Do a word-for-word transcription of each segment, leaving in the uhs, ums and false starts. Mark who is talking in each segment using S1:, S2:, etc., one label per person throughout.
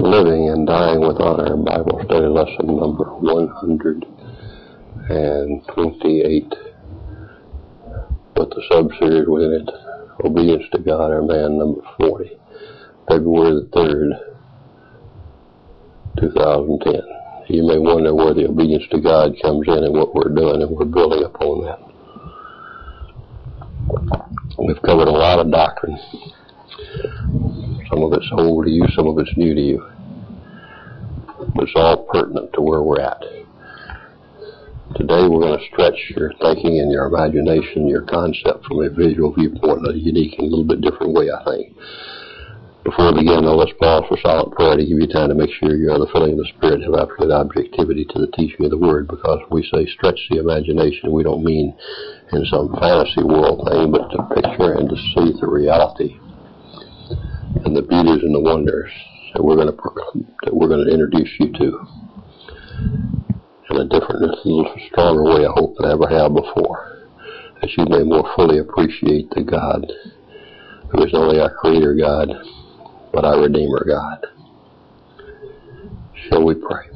S1: Living and Dying with Honor, Bible Study Lesson number one hundred twenty-eight, with the sub-series within it, Obedience to God or Man, number forty, February the third, two thousand ten. You may wonder where the obedience to God comes in and what we're doing, and we're building upon that. We've covered a lot of doctrine. Some of it's old to you, some of it's new to you. But it's all pertinent to where we're at. Today we're going to stretch your thinking and your imagination, your concept from a visual viewpoint in a unique and a little bit different way, I think. Before we begin, though, let's pause for silent prayer to give you time to make sure you're the filling of the Spirit and have absolute objectivity to the teaching of the Word, because we say stretch the imagination, we don't mean in some fantasy world thing, but to picture and to see the reality and the beauties and the wonders that we're going to that we're going to introduce you to in a different, a little stronger way, I hope, than I ever have before, that you may more fully appreciate the God who is not only our Creator God, but our Redeemer God. Shall we pray?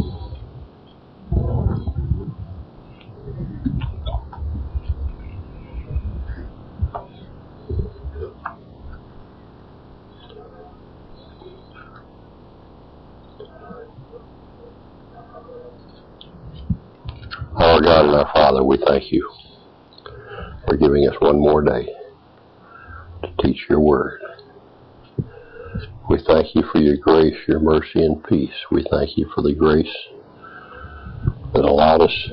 S1: Our God and our Father, we thank you for giving us one more day to teach your word. We thank you for your grace, your mercy, and peace. We thank you for the grace that allowed us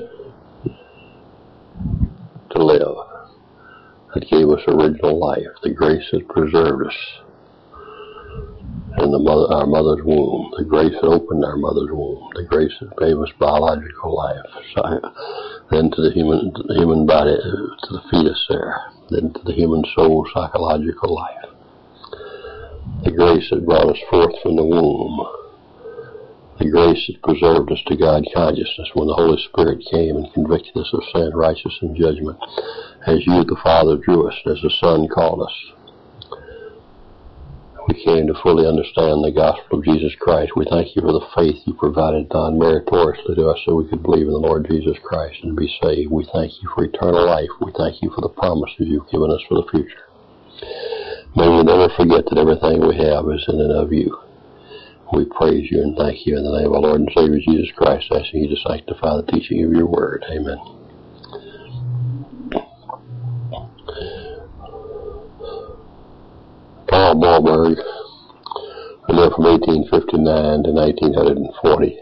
S1: to live, that gave us original life, the grace that preserved us in the mother, our mother's womb, the grace that opened our mother's womb, the grace that gave us biological life, then to the human, the human body, to the fetus there, then to the human soul, psychological life. The grace that brought us forth from the womb, the grace that preserved us to God consciousness when the Holy Spirit came and convicted us of sin, righteousness, and judgment, as you, the Father, drew us, as the Son called us. We came to fully understand the gospel of Jesus Christ. We thank you for the faith you provided non-meritoriously to us so we could believe in the Lord Jesus Christ and be saved. We thank you for eternal life. We thank you for the promises you've given us for the future. May we never forget that everything we have is in and of you. We praise you and thank you in the name of our Lord and Savior Jesus Christ, asking you to sanctify the teaching of your word. Amen. Carl Borberg, who lived from eighteen fifty-nine to nineteen forty,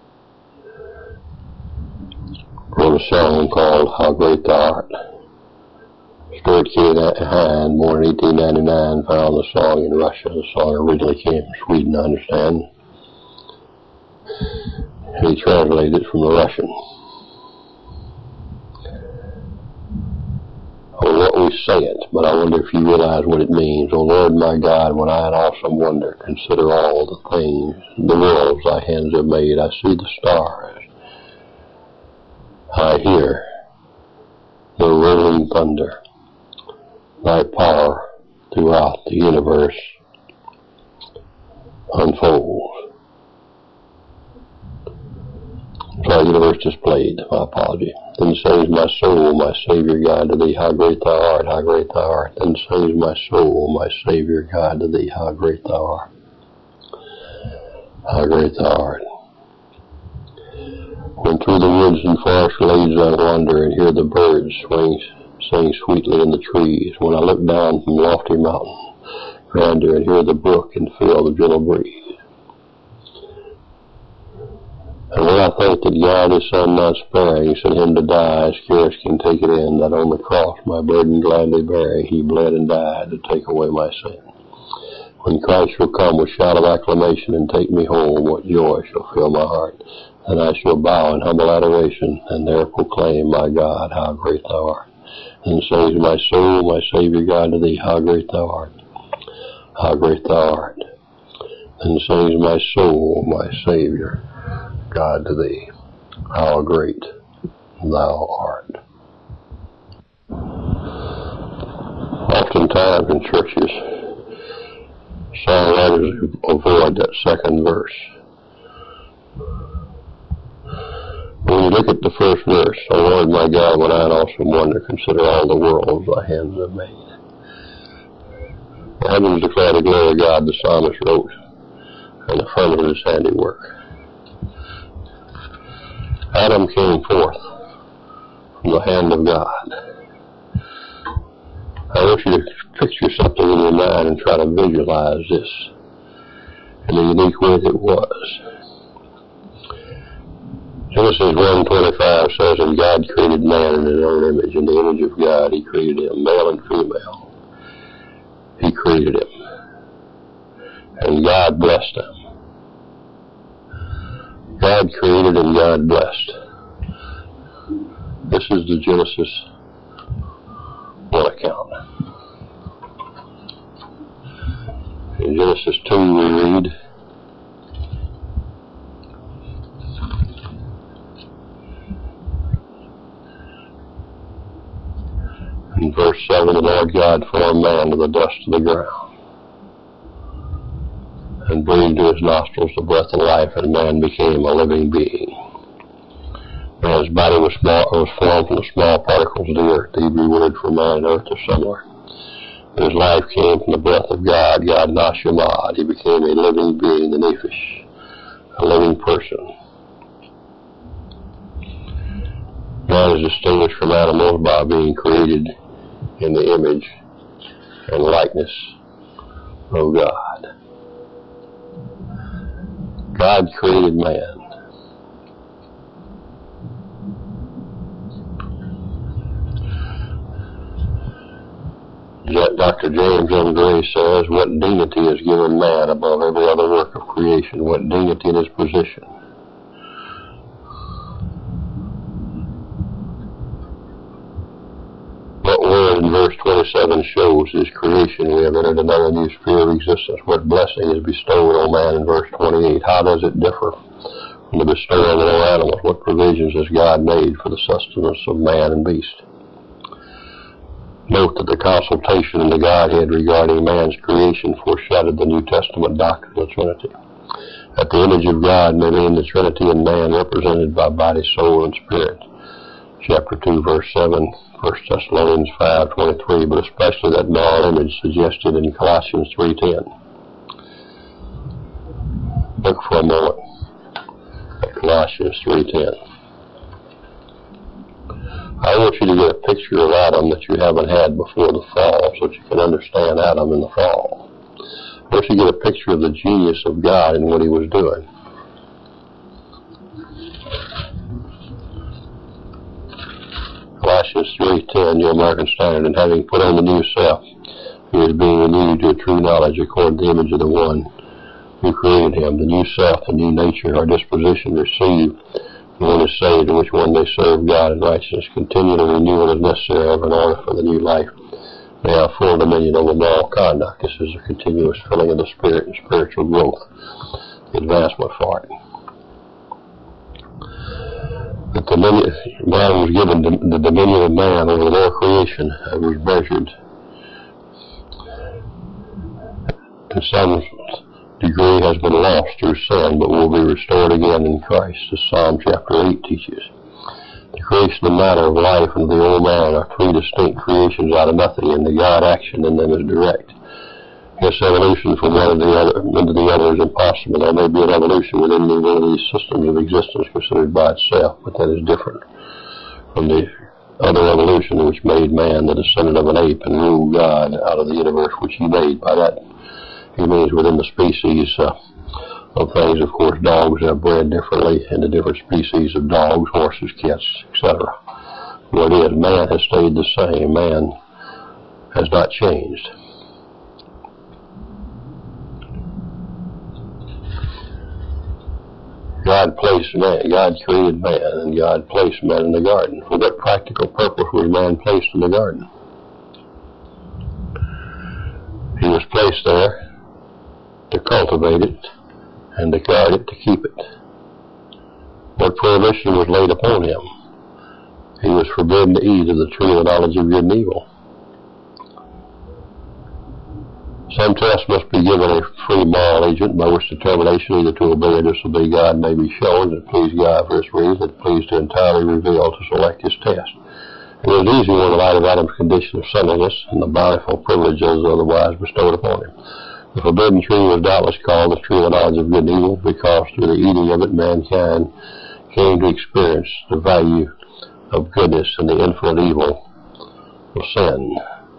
S1: wrote a song called How Great Thou Art. Stuart K. Hine, born in eighteen ninety-nine, found the song in Russia. The song originally came from Sweden, I understand. And he translated it from the Russian. Oh, what we say it, but I wonder if you realize what it means. Oh, Lord my God, when I in awesome wonder consider all the things, the worlds thy hands have made, I see the stars. I hear the rolling thunder. Thy power throughout the universe unfolds. Sorry, universe displayed. My apology. Then sings my soul, my Savior God, to thee, how great thou art, how great thou art. Then sings my soul, my Savior God, to thee, how great thou art, how great thou art. When through the woods and forest glades I wander and hear the birds swing, sing sweetly in the trees, when I look down from lofty mountain grandeur and hear the brook and feel the gentle breeze. And when I think that God his Son not sparing, sent him to die, I scarce can take it in, that on the cross my burden gladly bearing, he bled and died to take away my sin. When Christ shall come with shout of acclamation and take me home, what joy shall fill my heart. And I shall bow in humble adoration, and there proclaim, my God, how great thou art. And sings my soul, my Savior God, to thee, how great thou art, how great thou art. And sings my soul, my Savior God, to thee, how great thou art. Oftentimes in churches, Songwriters avoid that second verse. When you look at the first verse, O Lord my God, when I in awesome wonder consider all the worlds thy hands have made. The heavens declare the glory of God, the psalmist wrote, and the firmament of his handiwork. Adam came forth from the hand of God. I want you to picture something in your mind and try to visualize this in the unique way that it was. Genesis one twenty-five says, and God created man in his own image. In the image of God he created him, male and female. He created him. And God blessed him. God created and God blessed. This is the Genesis one account. In Genesis two we read, in verse seven, the Lord God formed man of the dust of the ground, and breathed to his nostrils the breath of life, and man became a living being. Man's body was, small, was formed from the small particles of the earth. The Hebrew word for man, earth, is similar. His life came from the breath of God, God Nashemad. He became a living being, the Nephish, a living person. Man is distinguished from animals by being created in the image and likeness of God. God created man. Doctor James M. Gray says, what dignity is given man above every other work of creation? What dignity in his position? What word in verse twenty-seven shows his creation? We have entered another new sphere of existence. What blessing is bestowed on man in verse twenty-eight? How does it differ from the bestowing on animals? What provisions has God made for the sustenance of man and beast? Note that the consultation in the Godhead regarding man's creation foreshadowed the New Testament doctrine of the Trinity. That the image of God may be in the Trinity in man, represented by body, soul, and spirit. Chapter two, verse seven, First Thessalonians five twenty-three, but especially that moral image suggested in Colossians three ten. Look for a moment at Colossians three ten. I want you to get a picture of Adam that you haven't had before the fall, so that you can understand Adam in the fall. I want you to get a picture of the genius of God and what he was doing. Colossians three ten, New American Standard, and having put on the new self, he is being renewed to a true knowledge according to the image of the one who created him. The new self, the new nature, our disposition to receive one is saved, in which one may serve God in righteousness. Continual renewal is necessary in order for the new life may have full dominion over moral conduct. This is a continuous filling of the Spirit and spiritual growth, the advancement for it. The dominion, man was given the dominion of man over the whole creation. It was measured in some degree has been lost through sin, but will be restored again in Christ, as Psalm chapter eight teaches. The creation and matter of life and the old man are three distinct creations out of nothing, and the God action in them is direct. This evolution from one to the other into the other is impossible. There may be an evolution within any one of these systems of existence considered by itself, but that is different from the other evolution which made man the descendant of an ape and ruled God out of the universe which he made. By that he means within the species uh, of things. Of course, dogs have bred differently into different species of dogs, horses, cats, et cetera. What is, man has stayed the same. Man has not changed. God placed man, God created man, and God placed man in the garden. For what practical purpose was man placed in the garden? He was placed there to cultivate it, and to guard it, to keep it. What prohibition was laid upon him? He was forbidden to eat of the tree of the knowledge of good and evil. Some test must be given a free moral agent by which determination either to obey or disobey God may be shown. It pleased God for this reason. It pleased to entirely reveal to select his test. It was easy in the light of Adam's condition of sinfulness and the bountiful privileges otherwise bestowed upon him. The forbidden tree was doubtless called the tree of the knowledge of good and evil because through the eating of it mankind came to experience the value of goodness and the infinite evil of sin.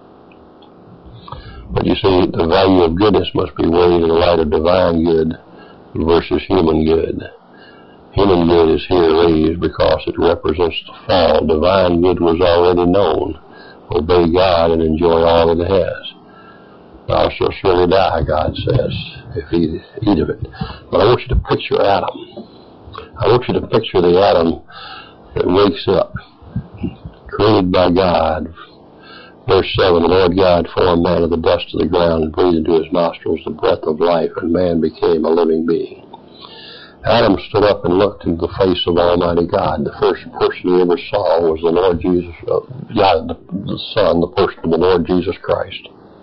S1: But you see, the value of goodness must be weighed in the light of divine good versus human good. Human good is here raised because it represents the fall. Divine good was already known. Obey God and enjoy all that it has. Thou shalt surely die, God says, if you eat of it. But I want you to picture Adam. I want you to picture the Adam that wakes up, created by God. Verse seven, the Lord God formed man of the dust of the ground and breathed into his nostrils the breath of life, and man became a living being. Adam stood up and looked into the face of Almighty God. The first person he ever saw was the Lord Jesus, uh, God, the, the Son, the person of the Lord Jesus Christ,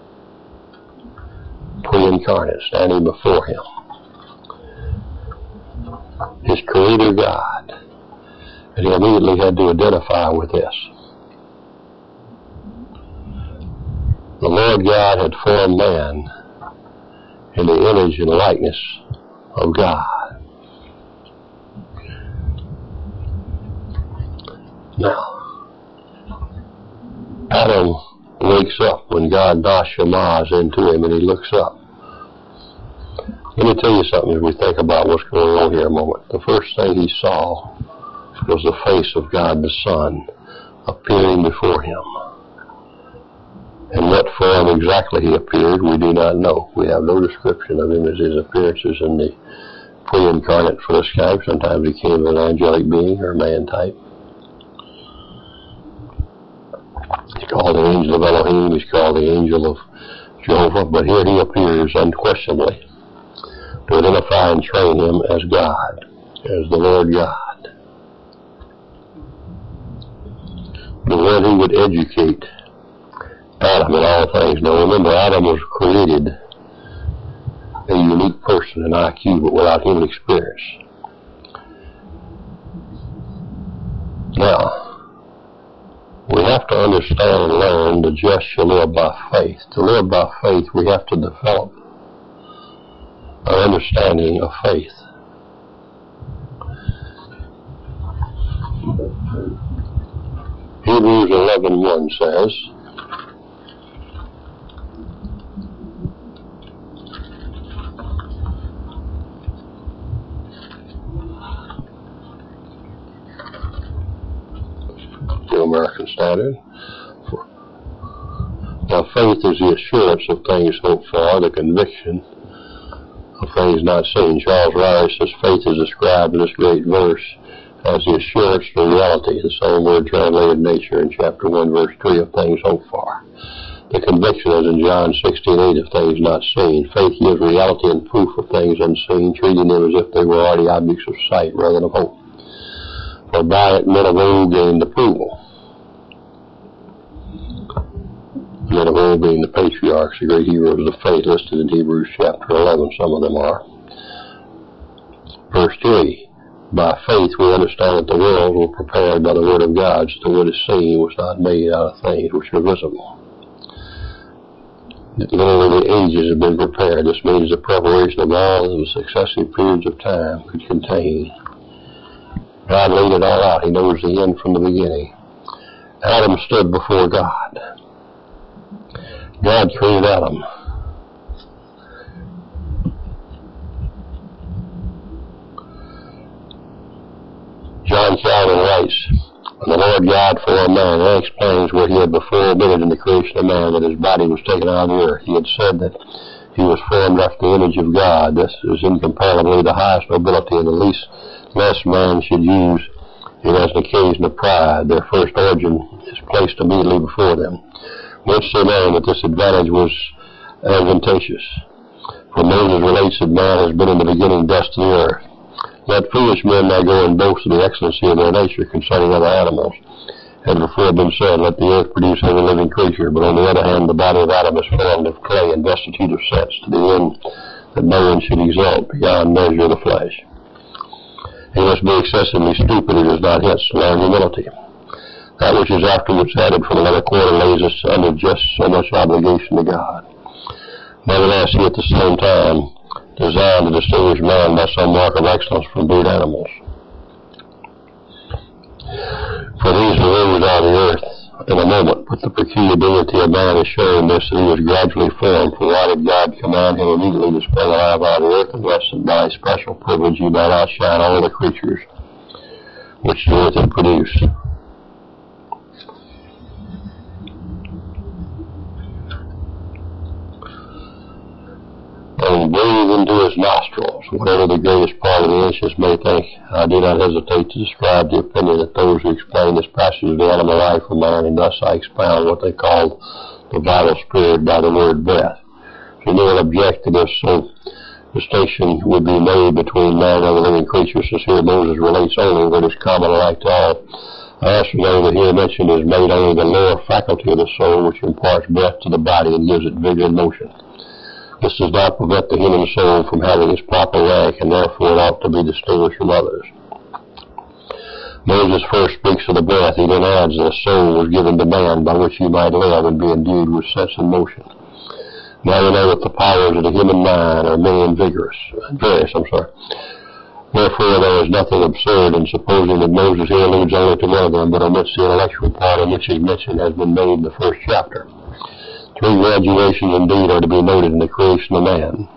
S1: pre-incarnate, standing before him. His Creator God. And he immediately had to identify with this. The Lord God had formed man in the image and likeness of God. Now, Adam wakes up when God nashama's into him and he looks up. Let me tell you something as we think about what's going on here a moment. The first thing he saw was the face of God the Son appearing before him. In what form exactly he appeared, we do not know. We have no description of him as his appearances in the pre-incarnate flesh type. Sometimes he came as an angelic being or man type. He's called the angel of Elohim. He's called the angel of Jehovah. But here he appears unquestionably to identify and train him as God, as the Lord God. But when he would educate Adam in all things. Now remember, Adam was created a unique person in I Q, but without human experience. Now, we have to understand and learn the just shall live by faith. To live by faith, we have to develop our understanding of faith. Hebrews eleven one says, the American Standard, now faith is the assurance of things hoped for, the conviction of things not seen. Charles Riley says faith is described in this great verse as the assurance of reality, the same word translated nature in chapter one, verse three, of things hoped for. The conviction is in John sixteen eight of things not seen. Faith gives reality and proof of things unseen, treating them as if they were already objects of sight rather than of hope. For by it men of old gained approval. Men of old being the patriarchs, the great heroes of the faith listed in Hebrews chapter eleven, some of them are. Verse three, by faith we understand that the worlds were prepared by the word of God, so that what is seen was not made out of things which are visible. Literally the ages have been prepared. This means the preparation of all of the successive periods of time could contain. God laid it all out. He knows the end from the beginning. Adam stood before God. God created Adam. John Calvin writes, when the Lord God formed man, that explains what he had before admitted in the creation of man, that his body was taken out of the earth. He had said that he was formed after the image of God. This is incomparably the highest nobility, and the least less man should use it as an occasion of pride. Their first origin is placed immediately before them. Whence they know that this advantage was advantageous. For Moses relates that man has been in the beginning dust of the earth. Let foolish men now go and boast of the excellency of their nature concerning other animals, had before been said, let the earth produce every living creature, but on the other hand, the body of Adam is formed of clay and destitute of sense, to the end that no one should exalt beyond measure the flesh. He must be excessively stupid who does not hence learn humility. That which is afterwards added from another quarter lays us under just so much obligation to God. Nevertheless, he at the same time designed to distinguish man by some mark of excellence from brute animals. For these arose out of the earth in a moment, but the peculiar dignity of man is shown this, that he was gradually formed, for why did God command him immediately to spring alive out of the earth, unless by special privilege he might outshine all the creatures which the earth had produced? And breathe into his nostrils, whatever the greatest part of the ancients may think. I do not hesitate to describe the opinion that those who explain this passage of the animal life of man, and thus I expound what they call the vital spirit by the word breath. If anyone object to this, so distinction would be made between man and other living creatures, since here Moses relates only what is common alike to all. I also know that here mentioned is made only the lower faculty of the soul, which imparts breath to the body and gives it vigor and motion. This does not prevent the human soul from having its proper rank, and therefore it ought to be distinguished from others. Moses first speaks of the breath. He then adds that a soul was given to man by which he might live and be endued with sense and motion. Now we know that the powers of the human mind are many and vigorous, various, I'm sorry. Therefore there is nothing absurd in supposing that Moses here alludes only to one of them, but omits the intellectual part in which his mention has been made in the first chapter. Three graduations indeed are to be noted in the creation of man.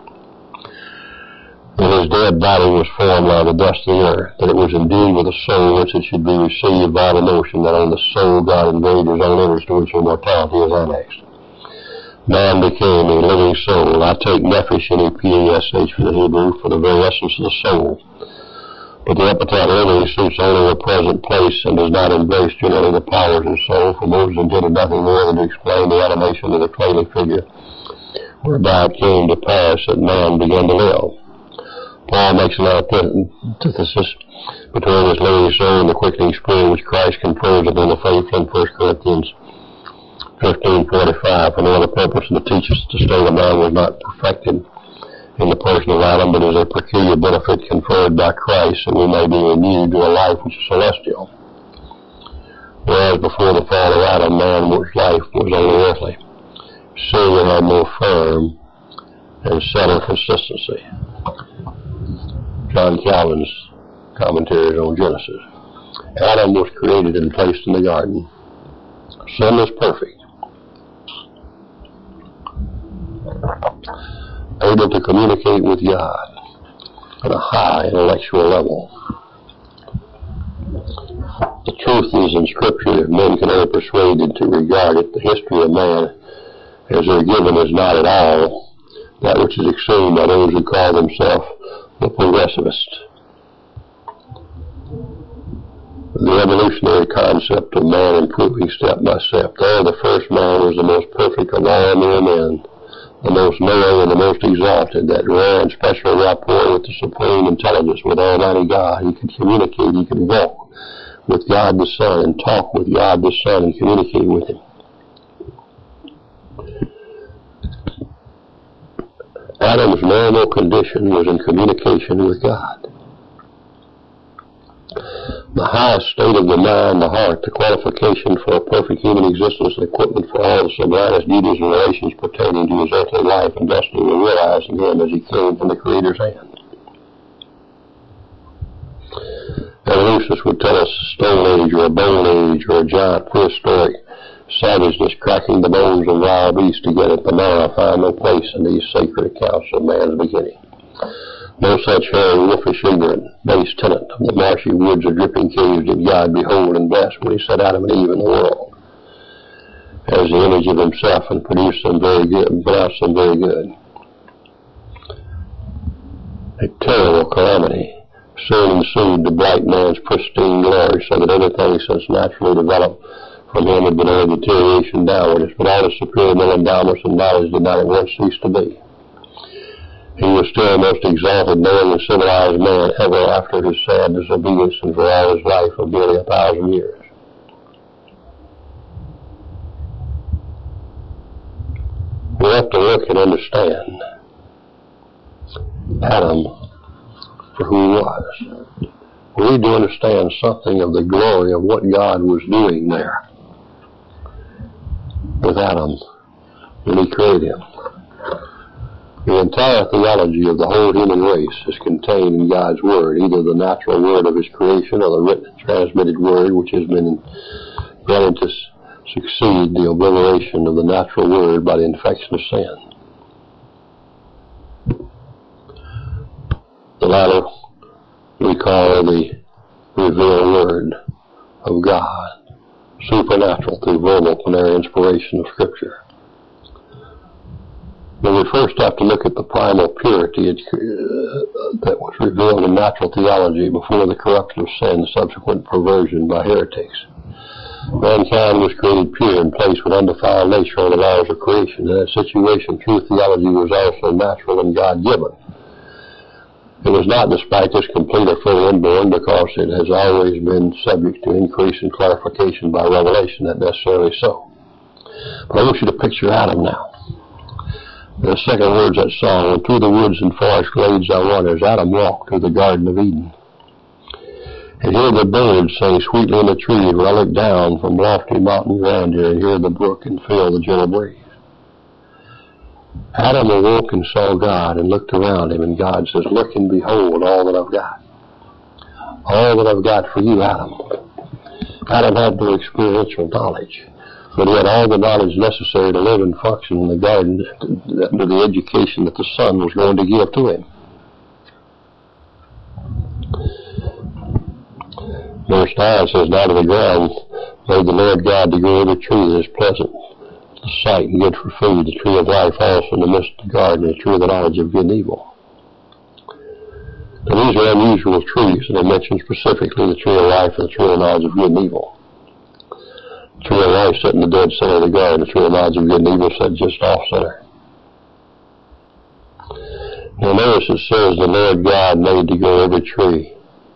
S1: That his dead body was formed out of the dust of the earth, that it was endued with a soul whence it should be received by the notion that on the soul God engraved his own image to which immortality is annexed. Man became a living soul. I take nephesh, N E P H S, for the Hebrew, for the very essence of the soul. But the epithet living suits only the present place and does not embrace generally the powers of the soul, for Moses intended nothing more than to explain the animation of the clay figure, whereby it came to pass that man began to live. Paul makes an antithesis between this living soul and the quickening spirit which Christ confers upon the faithful in First Corinthians fifteen forty-five, for no other purpose than to teach us that the state of man was not perfected in the person of Adam, but is a peculiar benefit conferred by Christ, and we may be renewed to a life which is celestial. Whereas before the fall of Adam, man's life was only earthly. Sin had more firm and settled consistency. John Calvin's commentaries on Genesis. Adam was created and placed in the garden. Sin is perfect, able to communicate with God at a high intellectual level. The truth is in Scripture, if men can ever persuaded to regard it, the history of man as they're given is not at all that which is assumed by those who call themselves the progressivists. The evolutionary concept of man improving step by step. There, the first man was the most perfect of all mere men, the most knowing and the most exalted, that rare and special rapport with the supreme intelligence, with Almighty God. He could communicate, he could walk with God the Son and talk with God the Son and communicate with him. Adam's normal condition was in communication with God. The highest state of the mind, the heart, the qualification for a perfect human existence, the equipment for all the sublimest duties and relations pertaining to his earthly life and destiny were realized in him as he came from the Creator's hand. Evolutionists would tell us a stone age or a bone age or a giant prehistoric savageness cracking the bones of wild beasts to get at the marrow find no place in these sacred accounts of man's beginning. No such hairy, wolfish, ignorant, base tenant of the marshy woods or dripping caves did God behold and bless when he set Adam and Eve in the world as the image of himself and produced them very good and pronounced them very good. A terrible calamity soon ensued to blight man's pristine glory, so that everything since naturally developed from him had been a deterioration downwards, but all his superior mental endowments and knowledge did not at once cease to be. He was still the most exalted, knowing, and civilized man ever after his sad disobedience and for all his life of nearly a thousand years. we have to look and understand Adam for who he was. We need to understand something of the glory of what God was doing there with Adam when he created him. The entire theology of the whole human race is contained in God's Word, either the natural Word of His creation or the written, transmitted Word, which has been granted to succeed the obliteration of the natural Word by the infection of sin. The latter we call the revealed Word of God, supernatural through verbal plenary inspiration of Scripture. But we first have to look at the primal purity uh, that was revealed in natural theology before the corruption of sin, subsequent perversion by heretics. Mankind was created pure and placed with undefiled nature on the laws of creation. In that situation, true theology was also natural and God-given. It was not, despite this, complete or fully inborn, because it has always been subject to increase and clarification by revelation. Not necessarily so. But I want you to picture Adam now. The second word's that song, and through the woods and forest glades I wander, as Adam walked through the Garden of Eden. And hear the birds sing sweetly in the trees, where I look down from lofty mountain grandeur and hear the brook and feel the gentle breeze. Adam awoke and saw God and looked around him, and God says, look and behold all that I've got. All that I've got for you, Adam. Adam had no experiential knowledge, but he had all the knowledge necessary to live and function in the garden under the education that the Son was going to give to him. Verse nine says, down to the ground made the Lord God to grow every tree that is pleasant to sight and good for food, the tree of life also in the midst of the garden, the tree of the knowledge of good and evil. Now these are unusual trees, and they mention specifically the tree of life and the tree of the knowledge of good and evil. The tree of life sat in the dead center of the garden, the tree of the knowledge of good and evil sat just off center. Now notice it says the Lord God made to grow every tree.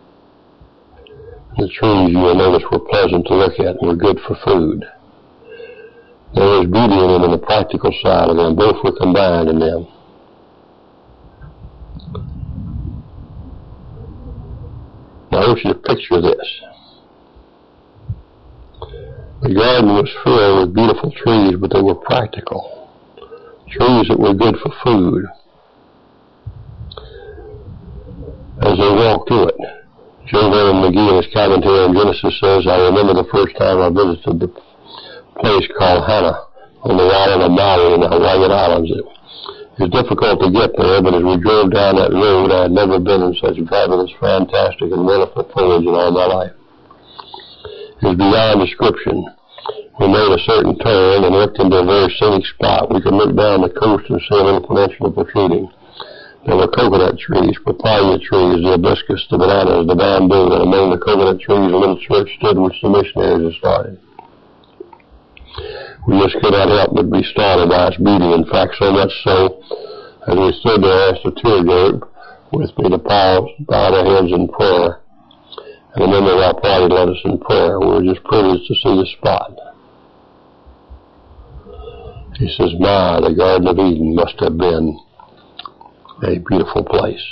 S1: The trees, you will notice, were pleasant to look at and were good for food. There was beauty in them and the practical side of them. Both were combined in them. Now I want you to picture this. The garden was filled with beautiful trees, but they were practical. Trees that were good for food. As they walked through it, Joe Vernon McGee in his commentary on Genesis says, I remember the first time I visited the place called Hana on the island of Maui in the Hawaiian Islands. It was difficult to get there, but as we drove down that road, I had never been in such fabulous, fantastic, and wonderful foliage in all my life. It was beyond description. We made a certain turn and looked into a very scenic spot. We could look down the coast and see a little peninsula protruding. There were coconut trees, papaya trees, the hibiscus, the bananas, the bamboo, and among the coconut trees a little church stood which the missionaries had started. We just could not help but be startled by its beauty. In fact, so much so, as we stood there, I asked the tour group with me to pause, bow their heads in prayer. And a member of our party led us in prayer. We were just privileged to see the spot. He says, my, the Garden of Eden must have been a beautiful place.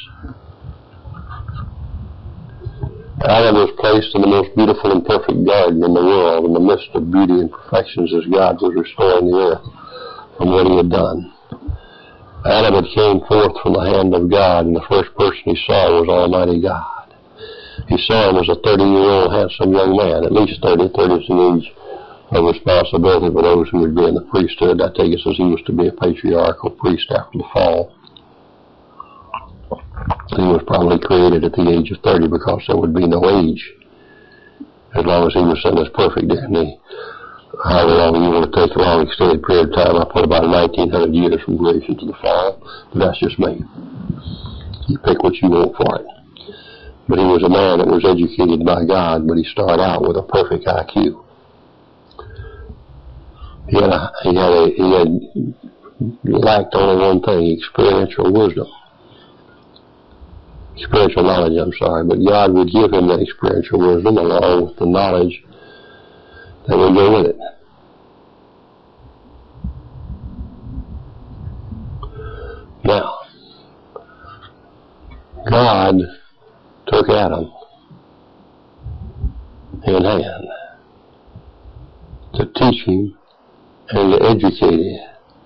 S1: Adam was placed in the most beautiful and perfect garden in the world, in the midst of beauty and perfections as God was restoring the earth from what he had done. Adam had came forth from the hand of God, and the first person he saw was Almighty God. He saw him as a thirty-year-old handsome young man, at least thirty. thirty is the age of responsibility for those who would be in the priesthood. I take it as he was to be a patriarchal priest after the fall. He was probably created at the age of thirty because there would be no age as long as he was sent as perfect dignity. However long you want to take a long extended period of time, I put about nineteen hundred years from creation to the fall, but that's just me. You pick what you want for it. But he was a man that was educated by God, but he started out with a perfect I Q. He had, a, he had, a, he had lacked only one thing, experiential wisdom. Spiritual knowledge, I'm sorry, but God would give him that experiential wisdom along with the knowledge that would go with it. God took Adam in hand to teach him and to educate him.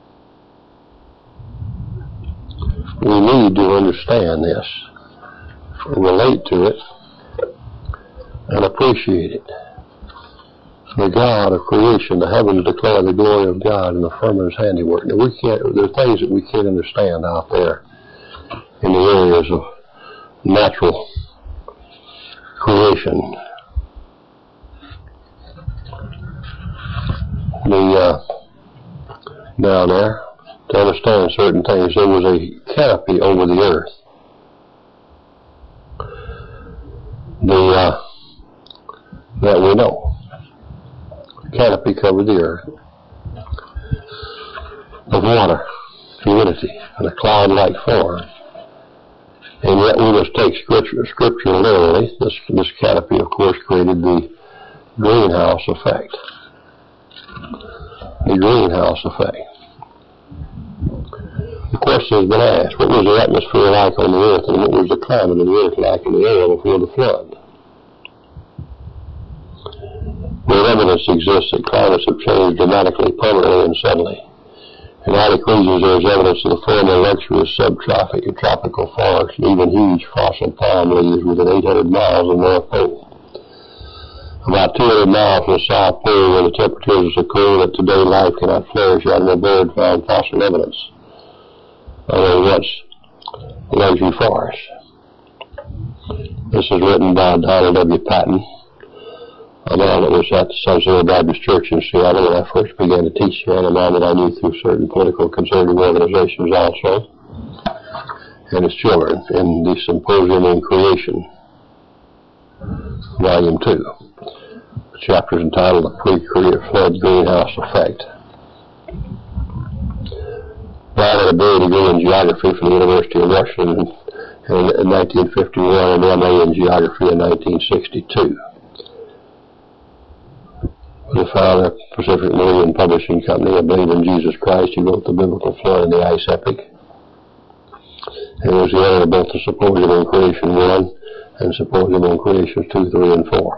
S1: We need to understand this, relate to it, and appreciate it. The God of creation, the heavens declare the glory of God and the firmament's handiwork. Now we can't, there are things that we can't understand out there in the areas of natural creation. The, uh, down there, to understand certain things, there was a canopy over the earth. The, uh, that we know. Canopy covered the earth of water, humidity, and a cloud-like form. And yet we must take scripture, scripture literally. This, this canopy, of course, created the greenhouse effect. The greenhouse effect. The question has been asked, what was the atmosphere like on the earth, and what was the climate of the earth like in the area before the flood? Where evidence exists that climates have changed dramatically, permanently, and suddenly. In Arctic regions, there is evidence of the former luxurious subtropic and tropical forests, and even huge fossil palm leaves within eight hundred miles of the North Pole. About two hundred miles from the South Pole, where the temperatures are so cold that today life cannot flourish, yet no bird found fossil evidence of a once luxury forest. This is written by Donald W. Patton, a man that was at the Sunset Baptist Church in Seattle when I first began to teach here, and a man that I knew through certain political conservative organizations also, and his children, in the Symposium on Creation, Volume two. The chapter is entitled The Pre-Creative Flood Greenhouse Effect. Brian had a B A degree in geography from the University of Washington in nineteen fifty-one and M A in geography in nineteen sixty-two. The founder of Pacific Meridian Publishing Company, I believe in Jesus Christ. He wrote the biblical flood and the ice epic. He was the editor of both the Symposium on Creation one and Symposium on Creation two, three, and four.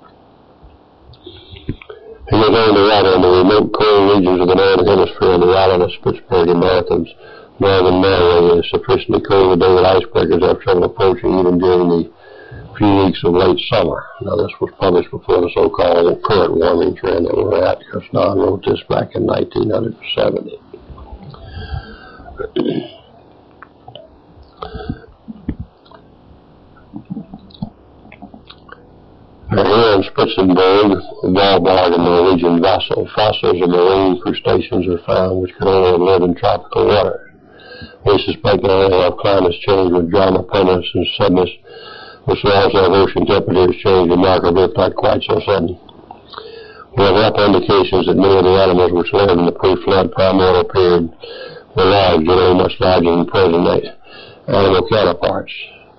S1: He goes on to write on the remote cold regions of the northern hemisphere and the island of Spitsbergen Mountains. Northern Norway is sufficiently cold today that icebreakers have trouble approaching even during the few weeks of late summer. Now, this was published before the so-called current warming trend that we're at, because Don wrote this back in nineteen seventy. Now, here in Spitzenberg, Svalbard, and Norwegian fossils of marine crustaceans are found which can only live in tropical water. We suspect not only have climates changed with drama, permanence, and suddenness, but also have ocean temperatures changed remarkably, if not quite so sudden. We have ample indications that many of the animals which lived in the pre-flood primordial period were large, generally much larger than present-day animal counterparts.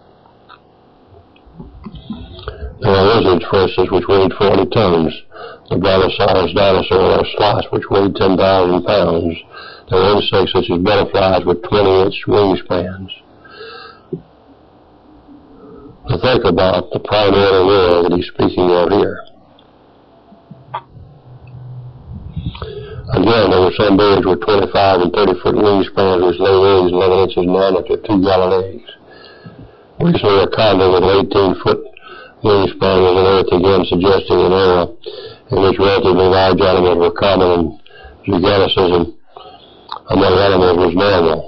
S1: There are lizards, for instance, which weighed forty tons. The Brontosaurus dinosaur, or sloths, which weighed ten thousand pounds. There are insects such as butterflies with twenty-inch wingspans. To think about the primordial world that he's speaking of here. Again, there were some birds with twenty-five and thirty foot wingspans which lay wings eleven inches in diameter, two gallon eggs. Recently, a condor with an eighteen foot wingspan was unearthed, again suggesting an era in which relatively large animals were common and giganticism among animals was normal.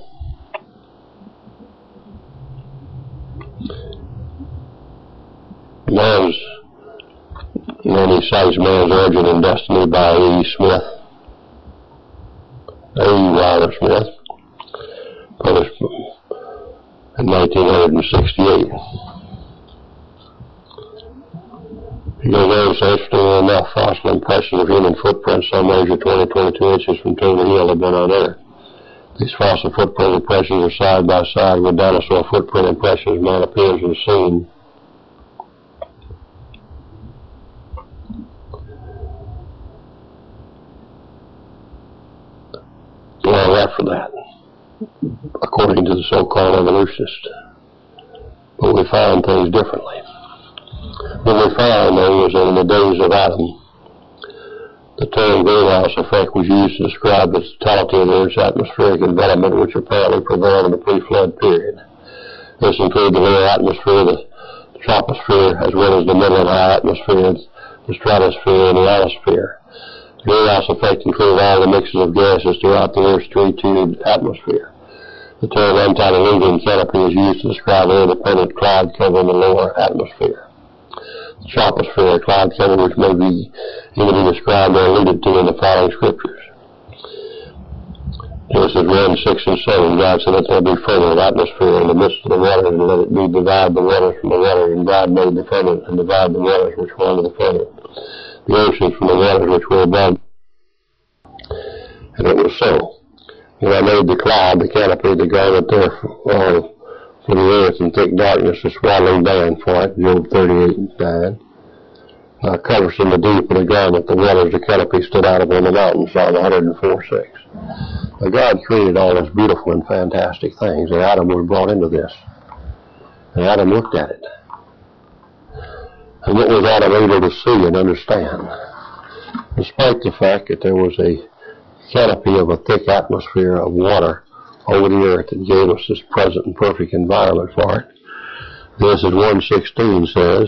S1: Man's, and he cites Man's Origin and Destiny by A E. Smith, A E. Wilder Smith, published in nineteen sixty-eight. He goes on to say, interestingly enough, fossil impressions of human footprints, some measure twenty to twenty-two inches from toe to heel, have been unearthed. These fossil footprint impressions are side by side with dinosaur footprint impressions man appears in the scene. Well, after that, according to the so-called evolutionists. but we find things differently. What we found, though, was that in the days of Adam, the term greenhouse effect was used to describe the totality of the Earth's atmospheric environment, which apparently prevailed in the pre-flood period. This included the lower atmosphere, the troposphere, as well as the middle and high atmosphere, the stratosphere, and the ionosphere. The greenhouse effect included all the mixes of gases throughout the Earth's three-tiered atmosphere. The term antediluvian canopy is used to describe an independent cloud cover in the lower atmosphere. The troposphere, a cloud cover which may be even be described or alluded to in the following scriptures. Genesis one, six, and seven, God said, "Let there be firmament, atmosphere in the midst of the waters, and let it be divide the waters from the water. And God made the firmament, and divide the waters which were under the firmament, the oceans from the waters which were above. And it was so. When I made the cloud, the canopy, the garment there for, for the earth, and thick darkness, the swaddling band for it," Job thirty-eight and nine. Uh, covers in the deep of the garment, the waters, the canopy stood out upon the mountains, Psalm one oh four, six. Now God created all those beautiful and fantastic things, and Adam was brought into this. And Adam looked at it. And what was Adam able to see and understand? Despite the fact that there was a canopy of a thick atmosphere of water over the earth that gave us this present and perfect environment for it. Genesis one sixteen says,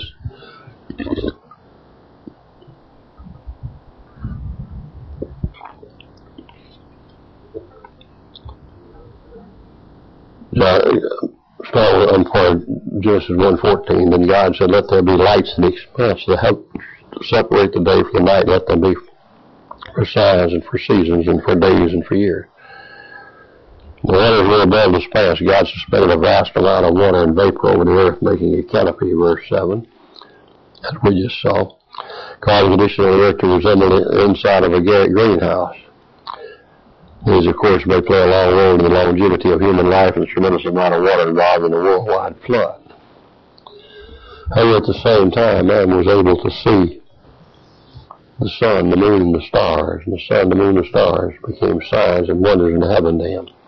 S1: start with on part Genesis one fourteen, then God said, "Let there be lights in the expanse of the heaven to separate the day from the night. Let them be for signs and for seasons and for days and for years." The waters were above the expanse. God suspended a vast amount of water and vapor over the earth, making a canopy, verse seven, as we just saw, causing the condition of the earth to resemble the inside of a greenhouse. These, of course, may play a long role in the longevity of human life and the tremendous amount of water involved in the worldwide flood. However, at the same time, man was able to see the sun, the moon, and the stars, and the sun, the moon, and the stars became signs and wonders in heaven to him.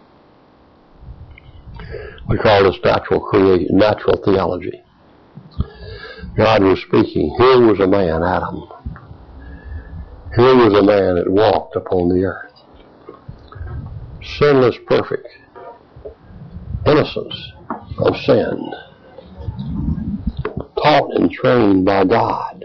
S1: We call this natural creation, natural theology. God was speaking. Here was a man, Adam. Here was a man that walked upon the earth. Sinless, perfect, innocence of sin, taught and trained by God.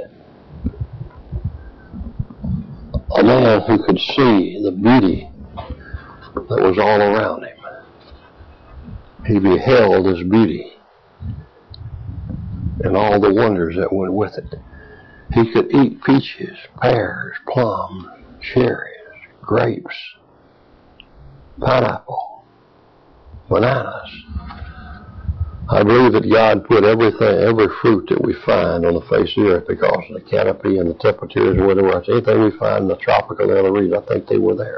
S1: A man who could see the beauty that was all around him. He beheld his beauty and all the wonders that went with it. He could eat peaches, pears, plums, cherries, grapes, pineapple, bananas. I believe that God put everything, every fruit that we find on the face of the earth, because of the canopy and the temperatures and where they were. Anything we find in the tropical areas, I think they were there.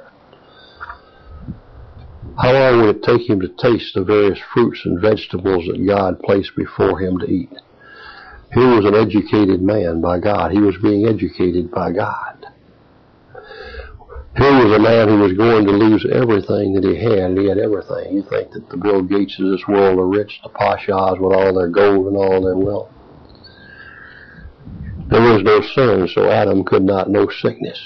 S1: How long would it take him to taste the various fruits and vegetables that God placed before him to eat? He was an educated man by God. He was being educated by God. Here was a man who was going to lose everything that he had, and he had everything. You think that the Bill Gates of this world are rich, the Pashas with all their gold and all their wealth. There was no sin, so Adam could not know sickness.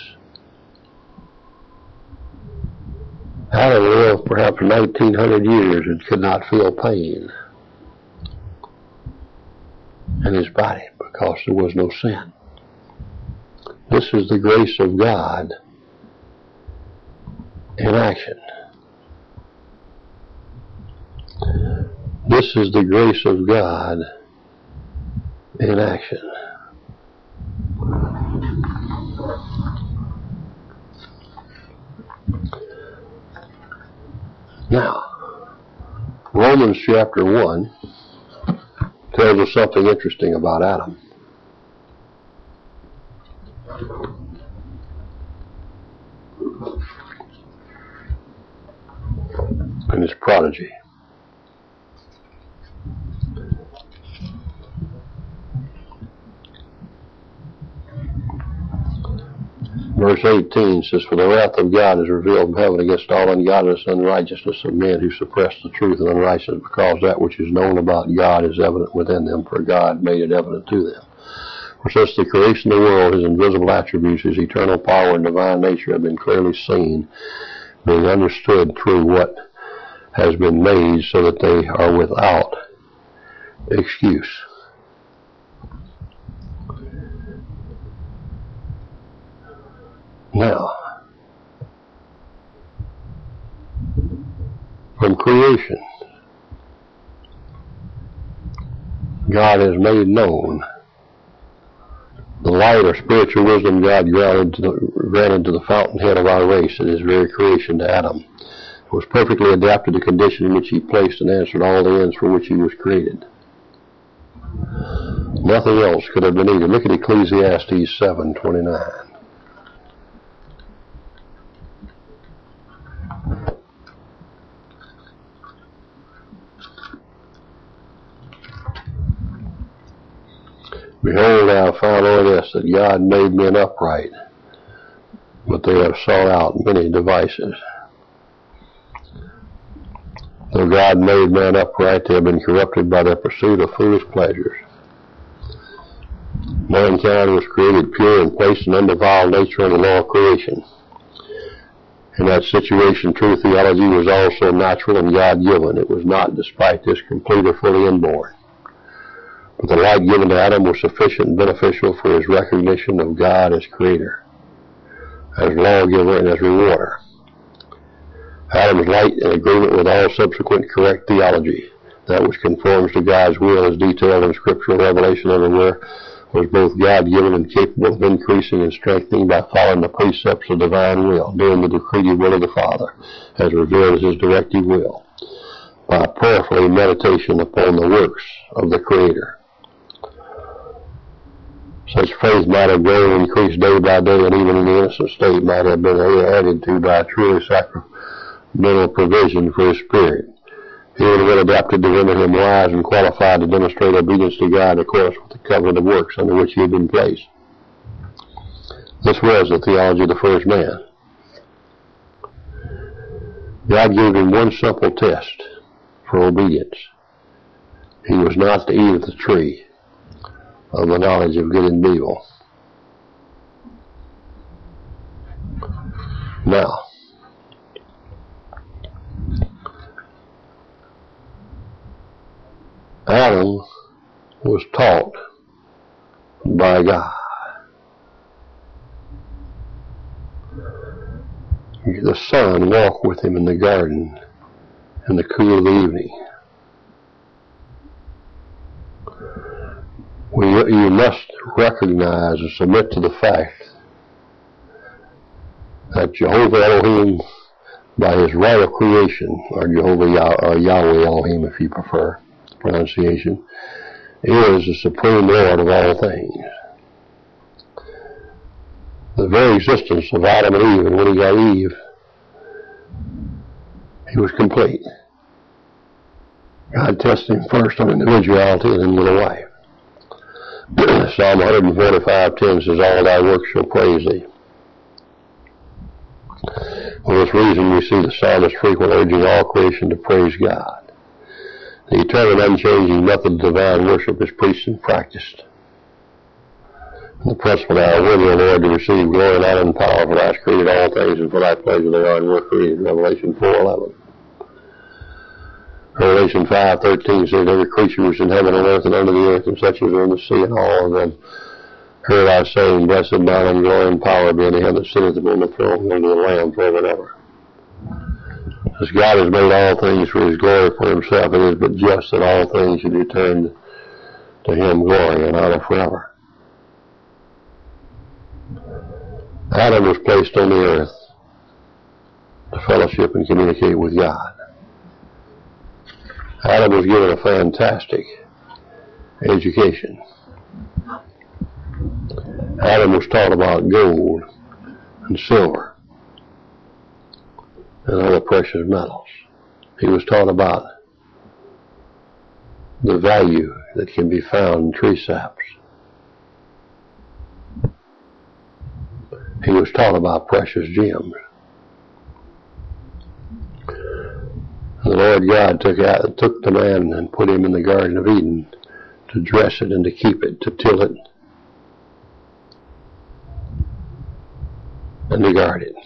S1: Adam lived perhaps nineteen hundred years and could not feel pain in his body because there was no sin. This is the grace of God in action. This is the grace of God in action. Now, Romans chapter one tells us something interesting about Adam. And his prodigy. Verse eighteen says, "For the wrath of God is revealed from heaven against all ungodliness and unrighteousness of men who suppress the truth and unrighteousness, because that which is known about God is evident within them, for God made it evident to them. For since the creation of the world, his invisible attributes, his eternal power and divine nature have been clearly seen, being understood through what has been made, so that they are without excuse." Now, from creation, God has made known the light or spiritual wisdom God granted to the, granted to the fountainhead of our race at his very creation to Adam. It was perfectly adapted to the condition in which he placed and answered all the ends for which he was created. Nothing else could have been needed. Look at Ecclesiastes seven twenty-nine. "Behold, I have found only this, that God made men upright, but they have sought out many devices." Though God made man upright, they have been corrupted by their pursuit of foolish pleasures. Mankind was created pure and placed an undefiled nature in the law of creation. In that situation, true theology was also natural and God-given. It was not, despite this, complete or fully inborn. But the light given to Adam was sufficient and beneficial for his recognition of God as creator, as lawgiver, and as rewarder. Adam's light, in agreement with all subsequent correct theology, that which conforms to God's will as detailed in scriptural revelation everywhere, was both God-given and capable of increasing and strengthening by following the precepts of divine will, doing the decreed will of the Father, as revealed as his directive will, by prayerfully meditation upon the works of the Creator. Such faith might have grown and increased day by day, and even in the innocent state might have been added to by a truly sacramental provision for his spirit. He would have been adapted to render him wise and qualified to demonstrate obedience to God in accordance with the covenant of works under which he had been placed. This was the theology of the first man. God gave him one simple test for obedience. He was not to eat of the tree of the knowledge of good and evil. Now, Adam was taught by God. The sun walked with him in the garden in the cool of the evening. We, you must recognize and submit to the fact that Jehovah Elohim, by his right of creation, or Jehovah Yah- or Yahweh Elohim if you prefer pronunciation, is the supreme Lord of all things. The very existence of Adam and Eve, and when he got Eve, he was complete. God tested him first on individuality and then with a wife. Psalm one forty-five ten says, "All thy works shall praise thee." For this reason, we see the psalmist frequently urging all creation to praise God. The eternal and unchanging method of divine worship is preached and practiced. And the principle now, worthy, O Lord, to receive glory and honor and power, for thou hast created all things, and for thy pleasure they are and were created. Revelation four eleven. Revelation five thirteen says, "Every creature which is in heaven and earth and under the earth, and such as are in the sea, and all of them, heard I saying, Blessed and honor and glory and power be unto him that sitteth upon the throne, and unto the Lamb forever and ever." As God has made all things for his glory for himself, it is but just that all things should return to him glory and honor forever. Adam was placed on the earth to fellowship and communicate with God. Adam was given a fantastic education. Adam was taught about gold and silver and other precious metals. He was taught about the value that can be found in tree saps. he was taught about precious gems. The Lord God took out, took the man and put him in the Garden of Eden to dress it and to keep it, to till it, and to guard it.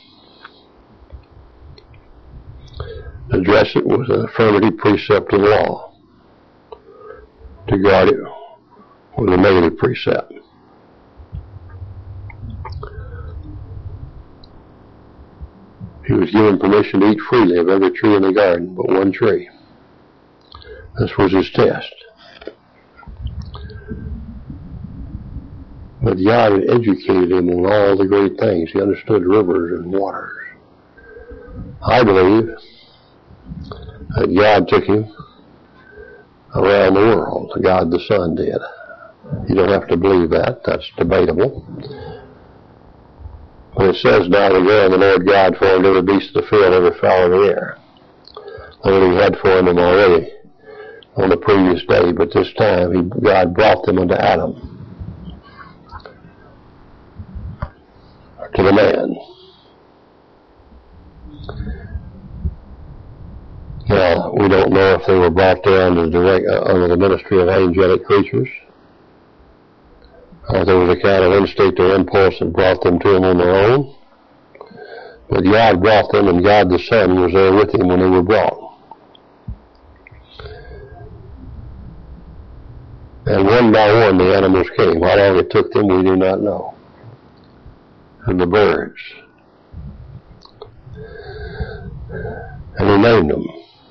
S1: To dress it was an affirmative precept of the law. To guard it was a negative precept. He was given permission to eat freely of every tree in the garden but one tree. This was his test. But God had educated him on all the great things. He understood rivers and waters. I believe that God took him around the world. God the Son did. You don't have to believe that. That's debatable. But it says down there, the Lord God formed every beast of the field, every fowl of the air. Lord, he had formed them already on the previous day, but this time he, God brought them unto Adam, to the man. Now, we don't know if they were brought there under, direct, uh, under the ministry of angelic creatures, or there was a kind of instinct or impulse that brought them to him on their own. But God brought them, and God the Son was there with him when they were brought. And one by one the animals came. How long it took them, we do not know. And the birds. And he named them.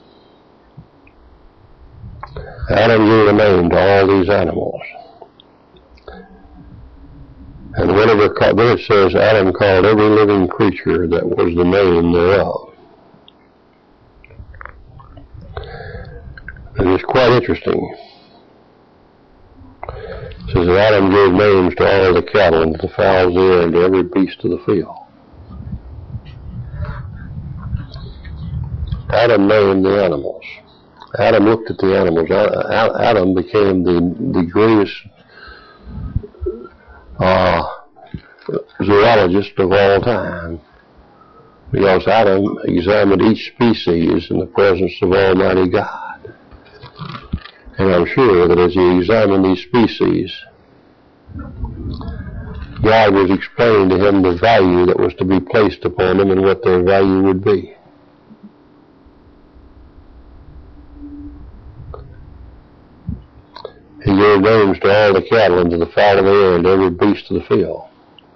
S1: Adam gave a name to all these animals. And whenever, then it says, Adam called every living creature that was the name thereof. And it's quite interesting. It says that Adam gave names to all the cattle and to the fowls of the air and to every beast of the field. Adam named the animals. Adam looked at the animals. Adam became the, the greatest uh, zoologist of all time, because Adam examined each species in the presence of Almighty God. And I'm sure that as he examined these species, God was explaining to him the value that was to be placed upon them and what their value would be. He gave names to all the cattle and to the fowl of the air and to every beast of the field.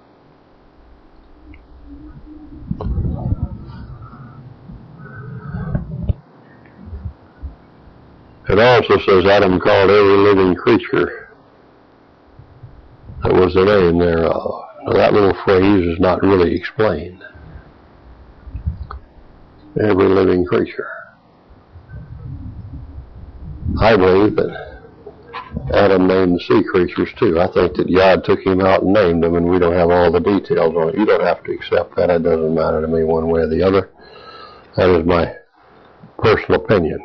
S1: It also says Adam called every living creature that was the name thereof. Now that little phrase is not really explained. Every living creature. I believe that Adam named the sea creatures too. I think that God took him out and named them, and we don't have all the details on it. You don't have to accept that. It doesn't matter to me one way or the other. That is my personal opinion.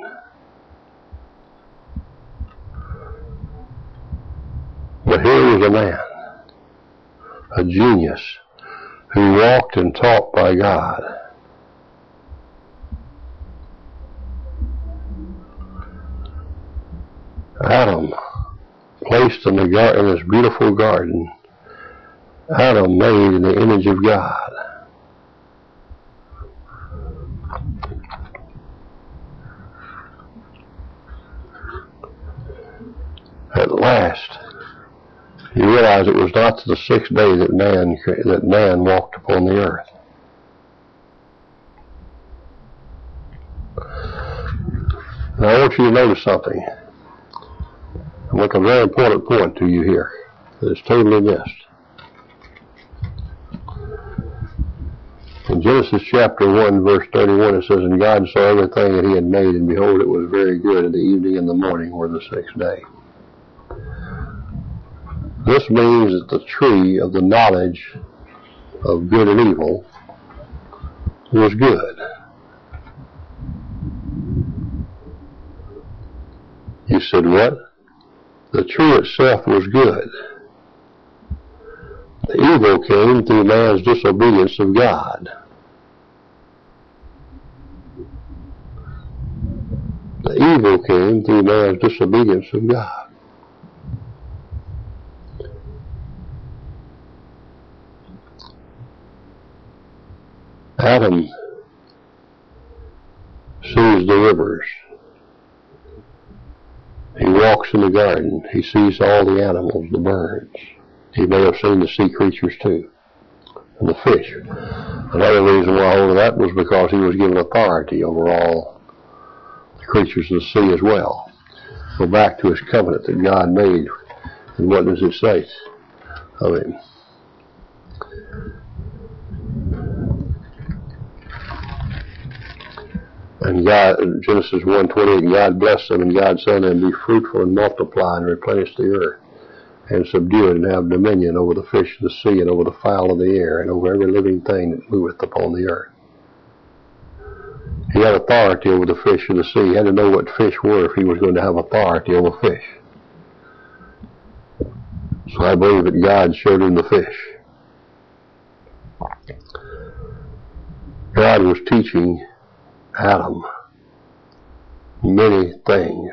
S1: But here was a man, a genius, who walked and talked by God. Adam, placed in the gar- in this beautiful garden, Adam made in the image of God. At last, you realize it was not to the sixth day that man that man walked upon the earth. Now I want you to notice something. I'll make a very important point to you here that is totally missed. In Genesis chapter one, verse thirty-one, it says, And God saw everything that he had made, and behold, it was very good, and the evening and the morning were the sixth day. This means that the tree of the knowledge of good and evil was good. You said, what? The tree itself was good. The evil came through man's disobedience of God. The evil came through man's disobedience of God. Adam sees the rivers. He walks in the garden. He sees all the animals, the birds. He may have seen the sea creatures too, and the fish. Another reason why all of that was because he was given authority over all the creatures of the sea as well. Go back to his covenant that God made, and what does it say of him? And God, Genesis one twenty-eight, God blessed them, and God said to them, be fruitful and multiply and replenish the earth, and subdue it, and have dominion over the fish of the sea, and over the fowl of the air, and over every living thing that moveth upon the earth. He had authority over the fish of the sea. He had to know what fish were if he was going to have authority over fish. So I believe that God showed him the fish. God was teaching Adam many things.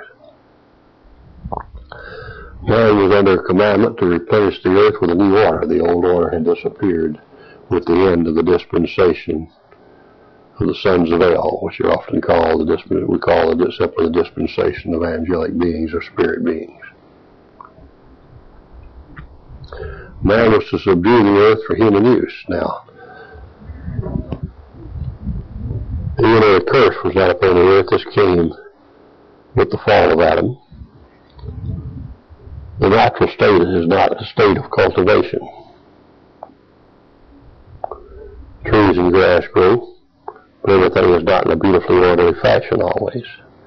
S1: Man was under a commandment to replenish the earth with a new order. The old order had disappeared with the end of the dispensation of the sons of El, which are often called the disp- we call it simply the dispensation of angelic beings or spirit beings. Man was to subdue the earth for human use. Now, even though a curse was not upon the earth, this came with the fall of Adam. The natural state is not a state of cultivation. Trees and grass grow, but everything is not in a beautifully orderly fashion always.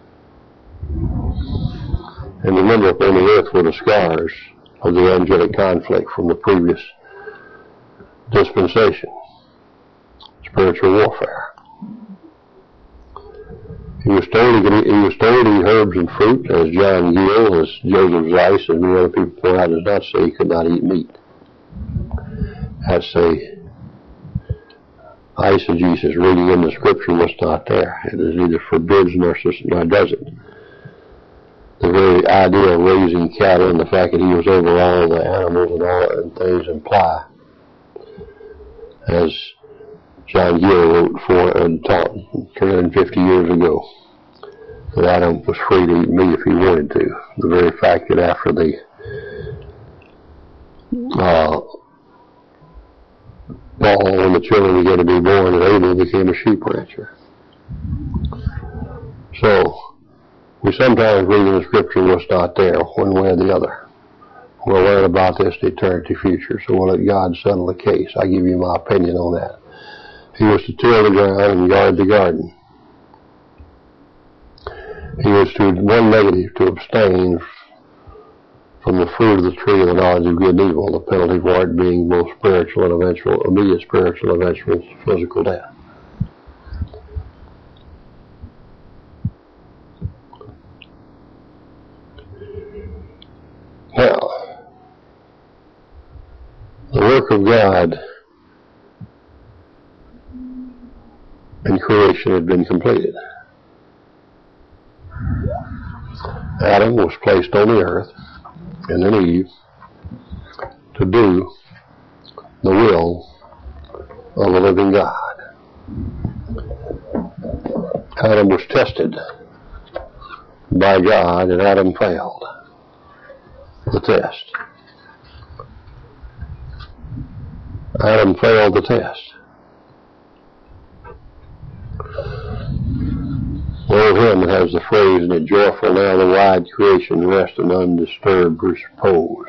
S1: And remember, upon the earth were the scars of the angelic conflict from the previous dispensation, spiritual warfare. He was told he, could, he was told to eat herbs and fruit, as John Gill, as Joseph Zeiss, and many other people point out, does not say he could not eat meat. That's a eisegesis, reading in the scripture what's not there. It is neither forbids nor, nor does it. The very idea of raising cattle and the fact that he was over all the animals and all and things imply, as John Gill wrote for and taught three hundred fifty years ago, that Adam was free to eat meat if he wanted to. The very fact that after the uh, fall, when the children began to be born, and Abel became a sheep rancher. So, we sometimes read in the scripture what's not there, one way or the other. We'll learn about this in the eternity future, so we'll let God settle the case. I give you my opinion on that. He was to till the ground and guard the garden. He was to, one negative, to abstain from the fruit of the tree of the knowledge of good and evil, the penalty for it being both spiritual and eventual, immediate spiritual and eventual physical death. Now, the work of God in creation had been completed. Adam was placed on the earth, and then Eve, to do the will of the living God. Adam was tested by God, and Adam failed the test. Adam failed the test. Woe to him that has the phrase in it, joyful now the wide creation rest in undisturbed repose.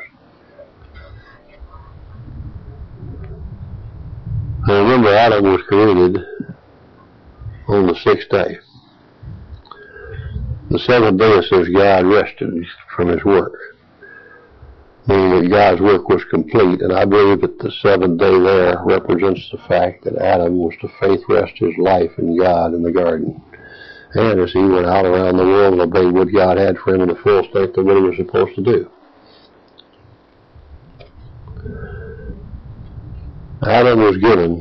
S1: Now remember, Adam was created on the sixth day. The seventh day, it says God rested from his work, meaning that God's work was complete, and I believe that the seventh day there represents the fact that Adam was to faith rest his life in God in the garden. And as he went out around the world and obeyed what God had for him in the full strength of what he was supposed to do. Adam was given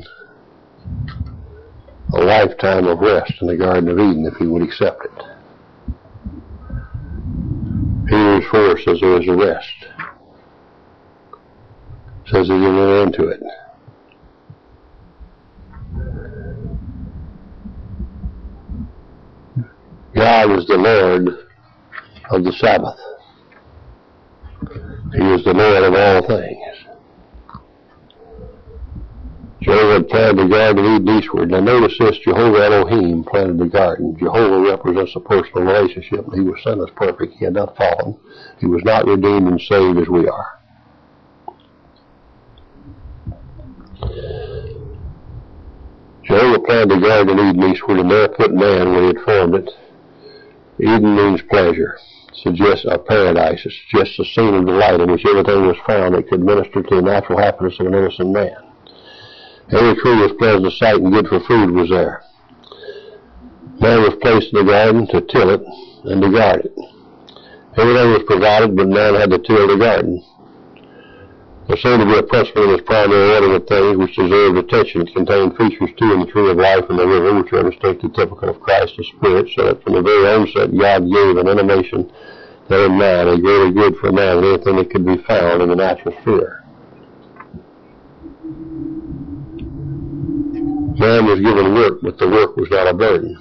S1: a lifetime of rest in the Garden of Eden if he would accept it. Hebrews four says there is a rest. It says that you enter into it. God is the Lord of the Sabbath. He is the Lord of all things. Jehovah had planted the Garden of Eden eastward. Now notice this, Jehovah Elohim planted the garden. Jehovah represents a personal relationship. He was sinless perfect. He had not fallen. He was not redeemed and saved as we are. Jehovah planted the Garden of Eden eastward, and there put man when he had formed it. Eden means pleasure. It suggests a paradise. It suggests a scene of delight in which everything was found that could minister to the natural happiness of an innocent man. Every tree was pleasant to sight and good for food was there. Man was placed in the garden to till it and to guard it. Everything was provided, but man had to till the garden. There seemed to be a principle in this primary order of things which deserved attention. It contained features, too, in the tree of life and the river, which are distinctly typical of Christ the Spirit, so that from the very onset God gave an intimation that in man a greater good for man than anything that could be found in the natural sphere. Man was given work, but the work was not a burden.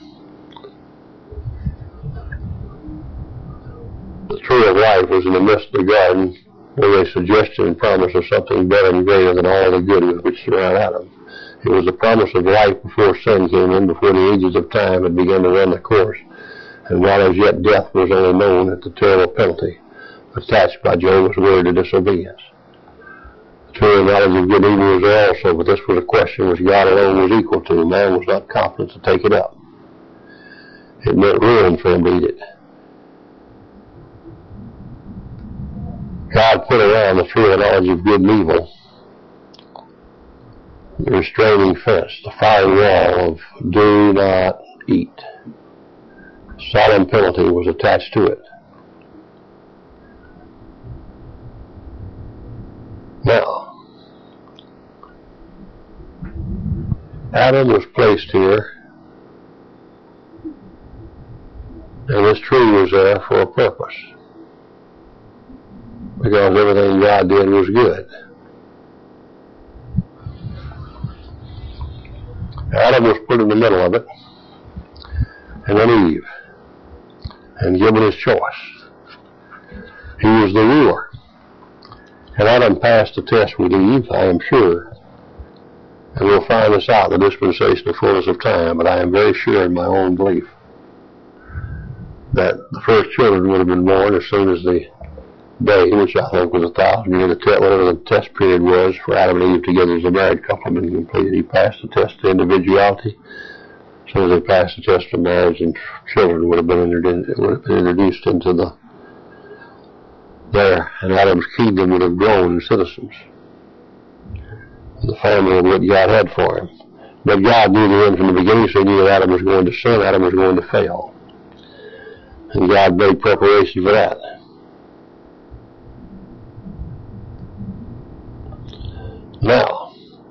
S1: The tree of life was in the midst of the garden, with a suggestion and promise of something better and greater than all the goodies which surround Adam. It was the promise of life before sin came in, before the ages of time had begun to run the course, and while as yet death was only known at the terrible penalty attached by Jehovah's word to disobedience. The tree of knowledge of good and evil was there also, but this was a question which God alone was equal to. Man was not competent to take it up. It meant ruin for him to eat it. God put around the tree of knowledge of good and evil the restraining fence, the fiery wall of do not eat. Solemn penalty was attached to it. Now, Adam was placed here, and this tree was there for a purpose, because everything God did was good. Adam was put in the middle of it, and then Eve, and given his choice. He was the ruler. And Adam passed the test with Eve, I am sure. And we'll find this out in the dispensation of fullness of time, but I am very sure in my own belief that the first children would have been born as soon as the day, which I think was a thousand years, whatever the test period was for Adam and Eve together as a married couple had been completed. He passed the test of individuality. As soon as they passed the test of marriage, and children would have been, introduced, would have been introduced into the there, and Adam's kingdom would have grown in citizens. The family of what God had for him. But God knew the end from the beginning, so he knew that Adam was going to sin, Adam was going to fail. And God made preparation for that. Now,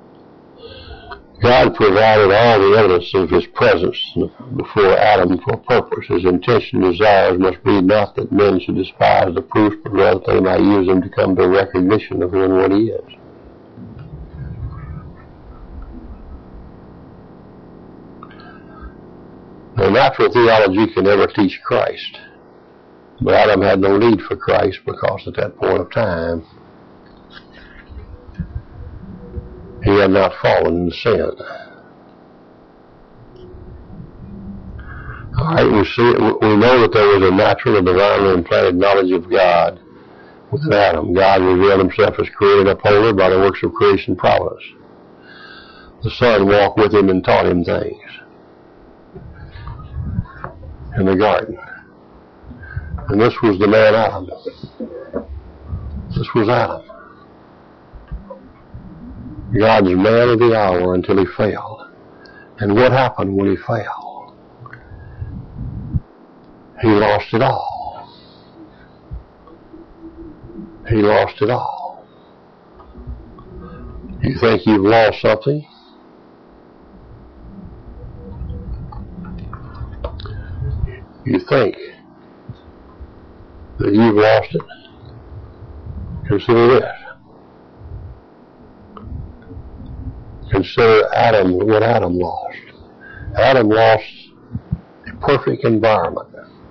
S1: God provided all the evidence of his presence before Adam for a purpose. His intention and desires must be not that men should despise the proof, but rather that they might use them to come to a recognition of who and what he is. Now, natural theology can never teach Christ, but Adam had no need for Christ because at that point of time, he had not fallen into sin. All right, we see, we know that there was a natural and divinely implanted knowledge of God within Adam. God revealed himself as creator and upholder by the works of creation providence. The Son walked with him and taught him things in the garden. And this was the man Adam. This was Adam. God's man of the hour until he failed. And what happened when he failed? He lost it all. He lost it all. You think you've lost something? You think that you've lost it? Consider this. Consider Adam, what Adam lost. Adam lost a perfect environment.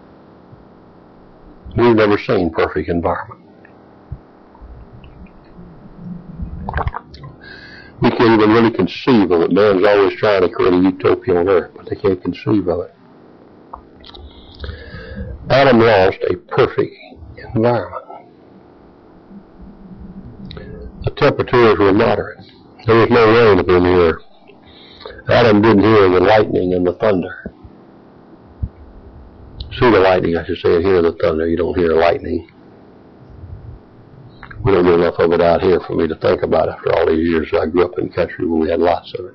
S1: We've never seen perfect environment. We can't even really conceive of it. Man's always trying to create a utopia on earth, but they can't conceive of it. Adam lost a perfect environment. The temperatures were moderate. There was no rain up in the air. Adam didn't hear the lightning and the thunder. See the lightning, I should say, and hear the thunder. You don't hear lightning. We don't get enough of it out here for me to think about after all these years. I grew up in the country where we had lots of it.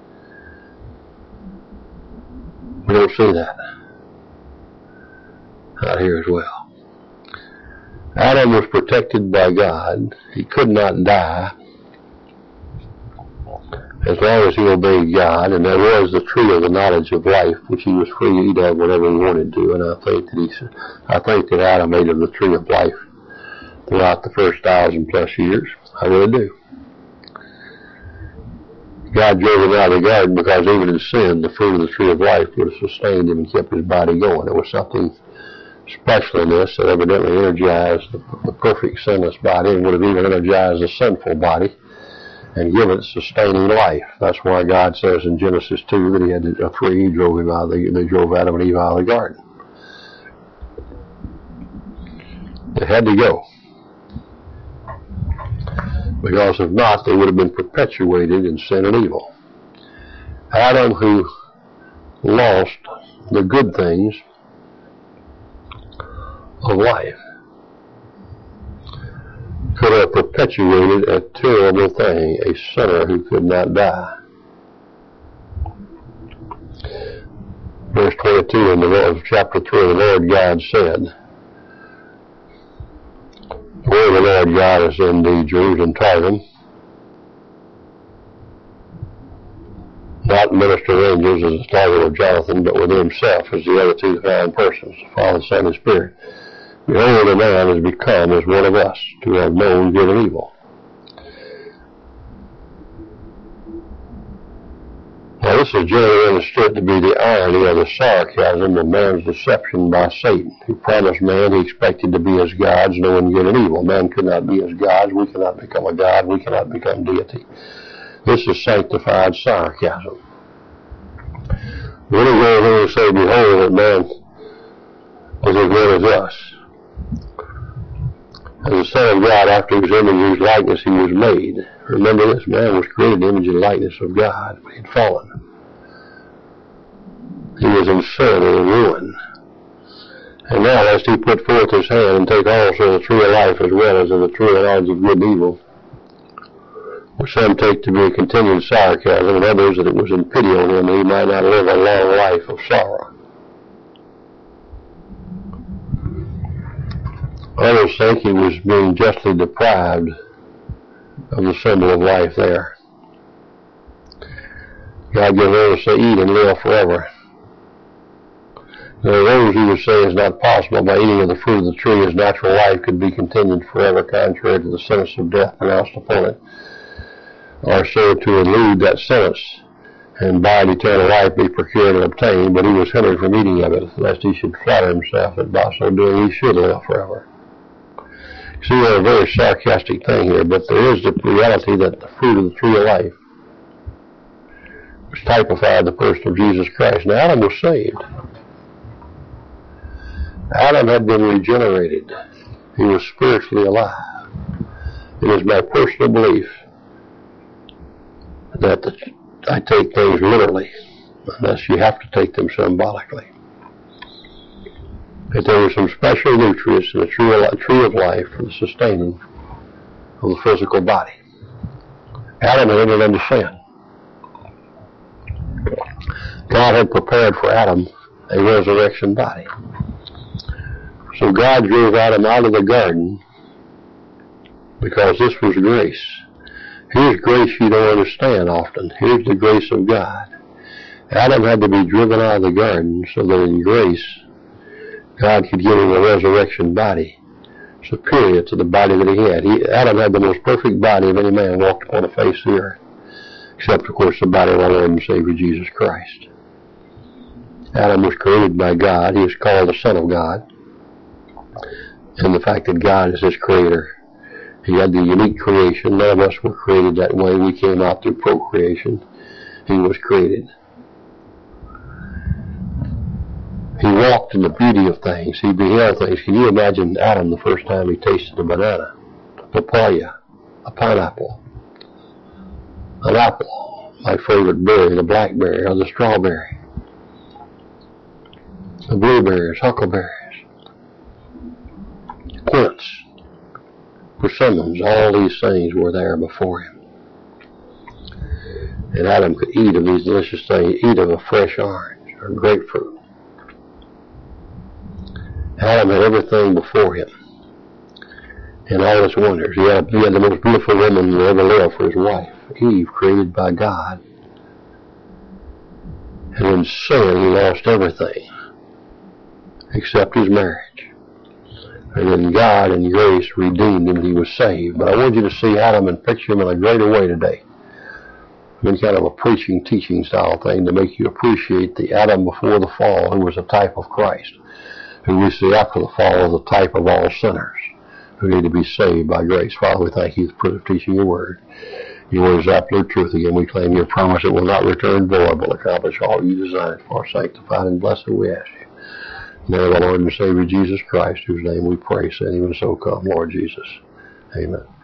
S1: We don't see that out here as well. Adam was protected by God. He could not die as long as he obeyed God, and there was the tree of the knowledge of life, which he was free to eat of whatever he wanted to. And I think that he, I think that Adam ate of the tree of life throughout the first thousand plus years. I really do. God drove him out of the garden because even in sin, the fruit of the tree of life would have sustained him and kept his body going. There was something special in this that evidently energized the, the perfect sinless body and would have even energized the sinful body and given it sustaining life. That's why God says in Genesis two that he had a three, he drove him out of the, they drove Adam and Eve out of the garden. They had to go. Because if not, they would have been perpetuated in sin and evil. Adam, who lost the good things of life, could have perpetuated a terrible thing, a sinner who could not die. Verse twenty-two in the of chapter three, the Lord God said, where the Lord God is in the Jerusalem Targum, not minister angels as the target of Jonathan, but with himself as the other two divine persons, the Father, Son, and Spirit. Behold, a man has become as one of us, to have known good and evil. Now this is generally understood to be the irony or the sarcasm of man's deception by Satan, who promised man he expected to be as gods, knowing good and evil. Man could not be as gods. We cannot become a god. We cannot become deity. This is sanctified sarcasm. When he goes on and say, behold, that man is as one as us. As the Son of God, after his image and his likeness, he was made. Remember, this man was created in the image and likeness of God, but he had fallen. He was in sin and in ruin. And now, lest he put forth his hand and take also the tree of life as well as of the tree of knowledge of good and evil, which some take to be a continued sarcasm, and others that it was in pity on him that he might not live a long life of sorrow. Others think he was being justly deprived of the symbol of life there. God gives us to eat and live forever. There are those who would say it's not possible by eating of the fruit of the tree his natural life could be continued forever, contrary to the sentence of death pronounced upon it, or so to elude that sentence and by eternal life be procured and obtained, but he was hindered from eating of it, lest he should flatter himself that by so doing he should live forever. See, we're a very sarcastic thing here, but there is the reality that the fruit of the tree of life, which typified the person of Jesus Christ. Now, Adam was saved. Adam had been regenerated. He was spiritually alive. It is my personal belief that the, I take things literally, unless you have to take them symbolically. That there were some special nutrients in the tree of, tree of life for the sustaining of the physical body. Adam had entered into sin. God had prepared for Adam a resurrection body. So God drove Adam out of the garden because this was grace. Here's grace you don't understand often. Here's the grace of God. Adam had to be driven out of the garden so that in grace, God could give him a resurrection body superior to the body that he had. He, Adam had the most perfect body of any man walked upon the face of the earth, except, of course, the body of our Lord and Savior Jesus Christ. Adam was created by God. He is called the Son of God. And the fact that God is his creator, he had the unique creation. None of us were created that way. We came out through procreation. He was created. He walked in the beauty of things. He beheld things. Can you imagine Adam the first time he tasted a banana, a papaya, a pineapple, an apple, my favorite berry, the blackberry or the strawberry, the blueberries, huckleberries, quince, persimmons, all these things were there before him. And Adam could eat of these delicious things, eat of a fresh orange or grapefruit. Adam had everything before him in all its wonders. He had, he had the most beautiful woman who ever lived for his wife, Eve, created by God. And in sin, he lost everything except his marriage. And then God, in grace, redeemed him and he was saved. But I want you to see Adam and picture him in a greater way today. Been kind of a preaching, teaching style thing to make you appreciate the Adam before the fall, who was a type of Christ, who we see after the fall is a type of all sinners who need to be saved by grace. Father, we thank you for teaching your word. Your word is absolute truth. Again, we claim your promise it will not return void, but accomplish all you designed for. Sanctified and blessed we ask you. In the name of our Lord and Savior Jesus Christ, whose name we pray, and even so come, Lord Jesus. Amen.